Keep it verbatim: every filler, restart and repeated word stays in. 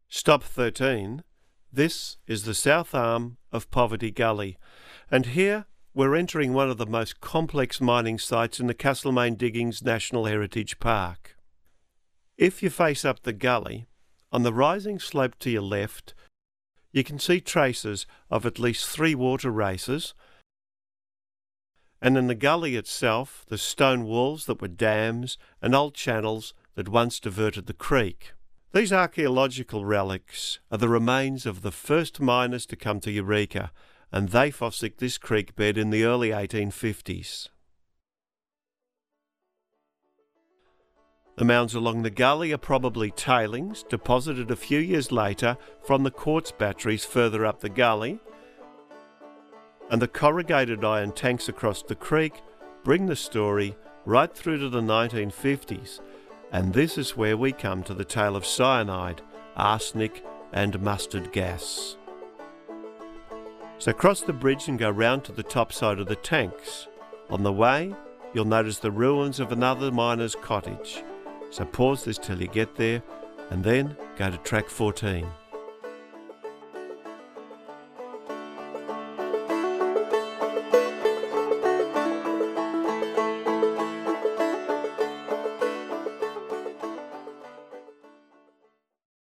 Stop thirteen. This is the south arm of Poverty Gully, and here we're entering one of the most complex mining sites in the Castlemaine Diggings National Heritage Park. If you face up the gully, on the rising slope to your left, you can see traces of at least three water races, and in the gully itself, the stone walls that were dams and old channels that once diverted the creek. These archaeological relics are the remains of the first miners to come to Eureka, and they fossicked this creek bed in the early eighteen fifties. The mounds along the gully are probably tailings deposited a few years later from the quartz batteries further up the gully, and the corrugated iron tanks across the creek bring the story right through to the nineteen fifties, and this is where we come to the tale of cyanide, arsenic and mustard gas. So cross the bridge and go round to the top side of the tanks. On the way, you'll notice the ruins of another miner's cottage. So pause this till you get there, and then go to track fourteen.